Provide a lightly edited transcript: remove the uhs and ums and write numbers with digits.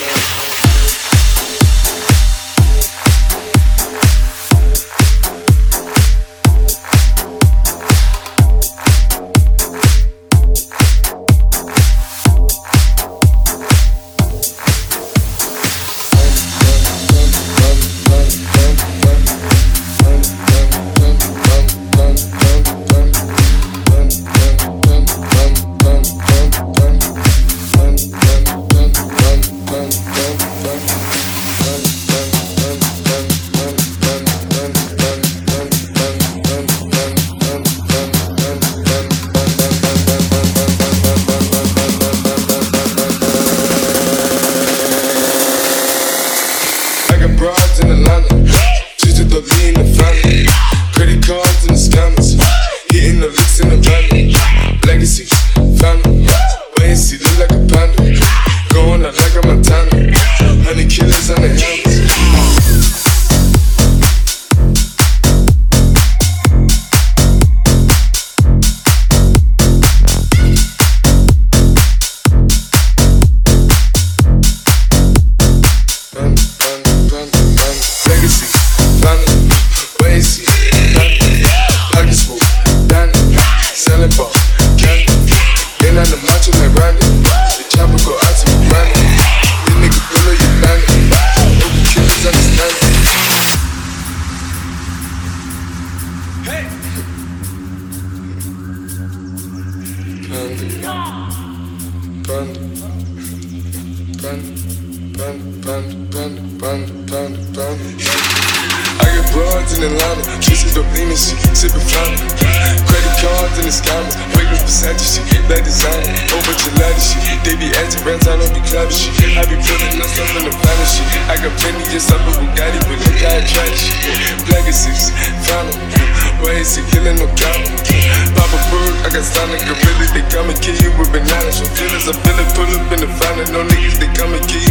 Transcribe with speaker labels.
Speaker 1: I get broads in Atlanta, chasing dope-lean and shit, sipping fountain. Credit cards in the scammers, waiting for Versace shit, that designer, whole bunch of ladder shit. They be acting rats, I don't be clapping shit. I be putting myself in the planet shit. I got plenty just up a Bugatti, but look how I try this shit. Black is six, found him. Why is he killing no drama? Papa Bird, I got Sonic Gorilla, they come and kill you with bananas. From feelings, I feel it, pull up in the fountain. No niggas, they come and kill you.